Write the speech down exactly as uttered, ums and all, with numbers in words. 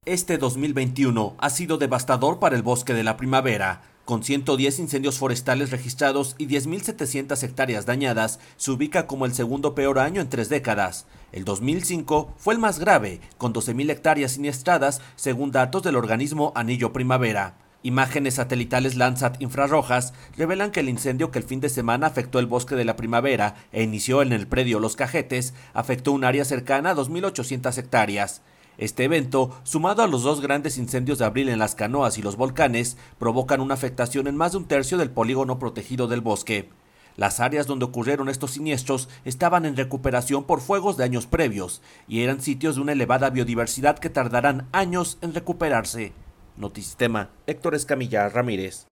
Este dos mil veintiuno ha sido devastador para el bosque de la primavera. Con ciento diez incendios forestales registrados y diez mil setecientas hectáreas dañadas, se ubica como el segundo peor año en tres décadas. El dos mil cinco fue el más grave, con doce mil hectáreas siniestradas, según datos del organismo Anillo Primavera. Imágenes satelitales Landsat infrarrojas revelan que el incendio que el fin de semana afectó el bosque de la primavera e inició en el predio Los Cajetes afectó un área cercana a dos mil ochocientas hectáreas. Este evento, sumado a los dos grandes incendios de abril en las Canoas y los Volcanes, provocan una afectación en más de un tercio del polígono protegido del bosque. Las áreas donde ocurrieron estos siniestros estaban en recuperación por fuegos de años previos y eran sitios de una elevada biodiversidad que tardarán años en recuperarse. Notisistema, Héctor Escamilla Ramírez.